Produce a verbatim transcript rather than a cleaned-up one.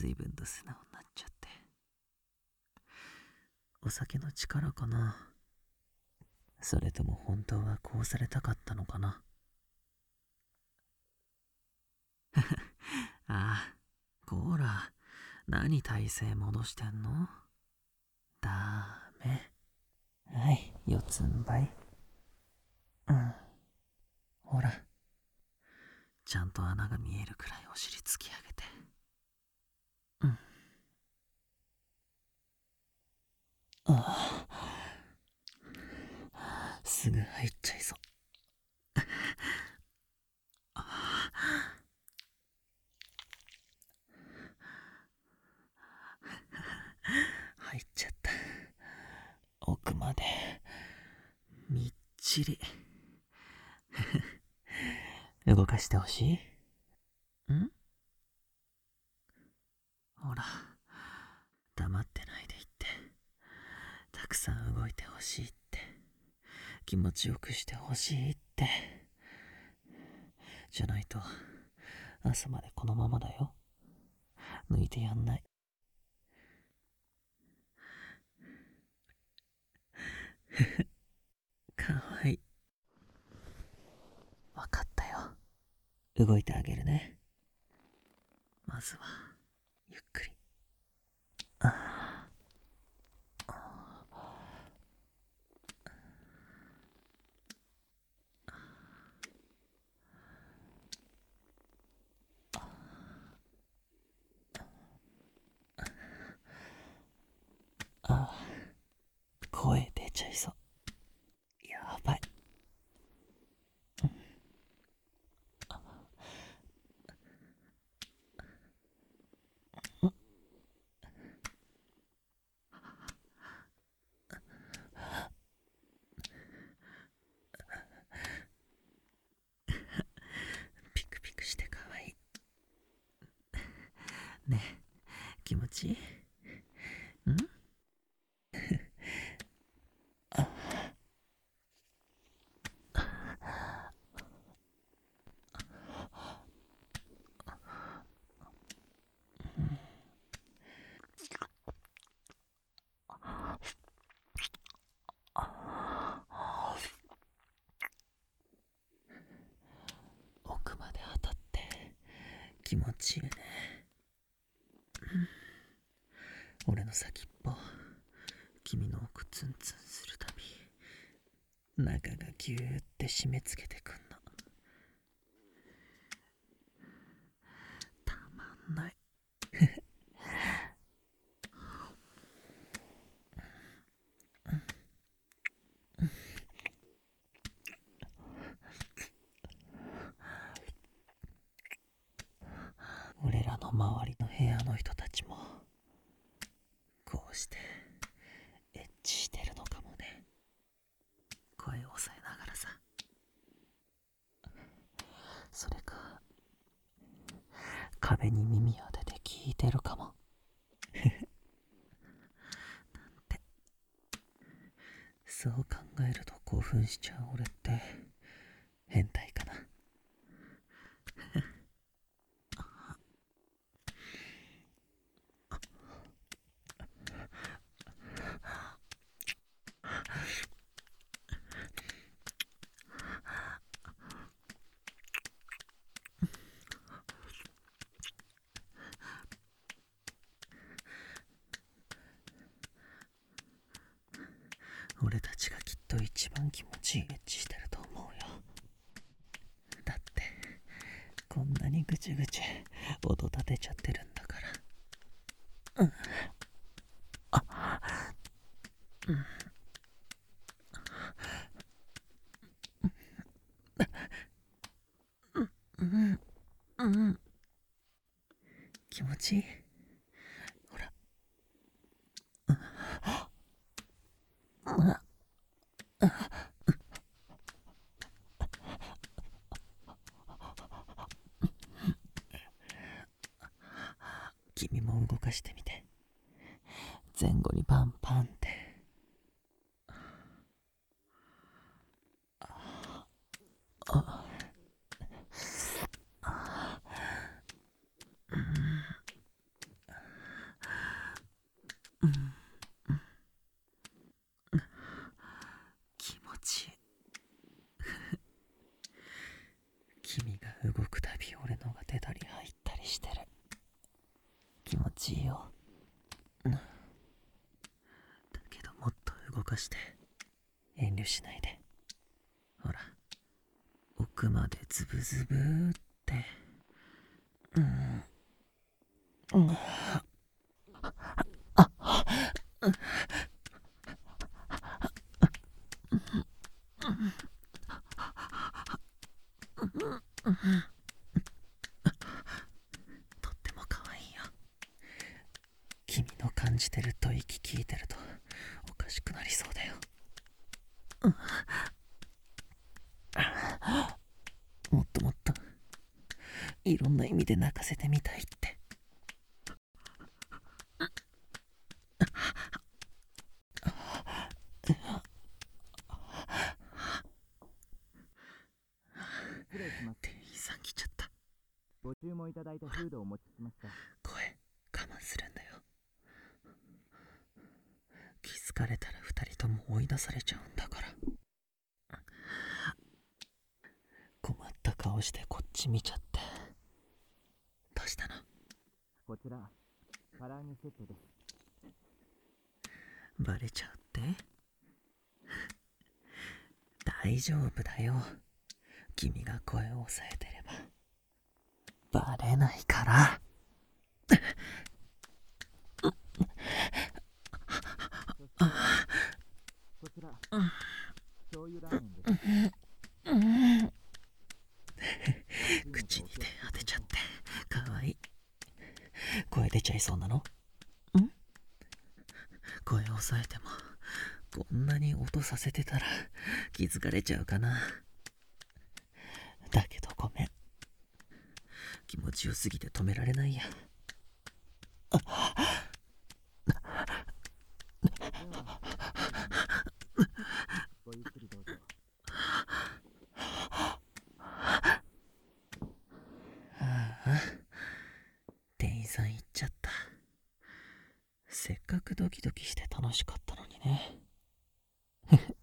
随分と素直になっちゃって。お酒の力かな。それとも本当はこうされたかったのかな。ああ、こーら、何体勢戻してんの？ダメ。はい、四つん這い。うん。ほら。ちゃんと穴が見えるくらいお尻突き上げて。うん。ああ。すぐ入っちゃいそう。ああ。入っちゃった。奥まで。みっちり。動かしてほしい？ん？ほら、黙ってないで言って。たくさん動いてほしいって。気持ちよくしてほしいって。じゃないと、朝までこのままだよ。抜いてやんない。かわいい。わかったよ。動いてあげるね。まずは、ゆっくり。ああ。ああ。声出ちゃいそう。やばい。ピクピクしてかわいい。ねえ、気持ちいい？ん？奥まで当たって気持ちいいね。俺の先っぽ、君の奥ツンツンするたび、中がギューって締め付けてくんの。たまんない。俺らの周りの部屋の人たちもこうしてエッチしてるのかもね。声を抑えながらさ。それか壁に耳当てて聞いてるかも。なんて。そう考えると興奮しちゃう俺って変態かな。俺たちがきっと一番気持ちいいエッチしてると思うよ。だってこんなにぐちゅぐちゅ音立てちゃってるんだから。うん。あ、うん。うん、うん。気持ちいい。ほら。うん。君も動かしてみて。前後にパンパンって。あ、 動かして。遠慮しないで。ほら、奥までズブズブーって。うん。うん。とっても可愛いよ。君の感じてる吐息聞いてるとおかしくなりそうだよ。もっともっといろんな意味で泣かせてみたいって。 失礼します。 店員さん来ちゃった。 ご注文いただいたフードをお持ちしました。 声我慢するんだよ。気づかれたら二人とも追い出されちゃうんだから。困った顔してこっち見ちゃって。どうしたの？ こちら唐揚げセットです。 バレちゃうって？大丈夫だよ。君が声を抑えてればバレないから。 こちら醤油ラーメンです。 口に手当てちゃってかわいい。声出ちゃいそうなの？ん？声を抑えてもこんなに音させてたら気づかれちゃうかな。だけどごめん、気持ちよすぎて止められないや。 ごゆっくりどうぞ。 ああ、店員さん行っちゃった。せっかくドキドキして楽しかったのにね。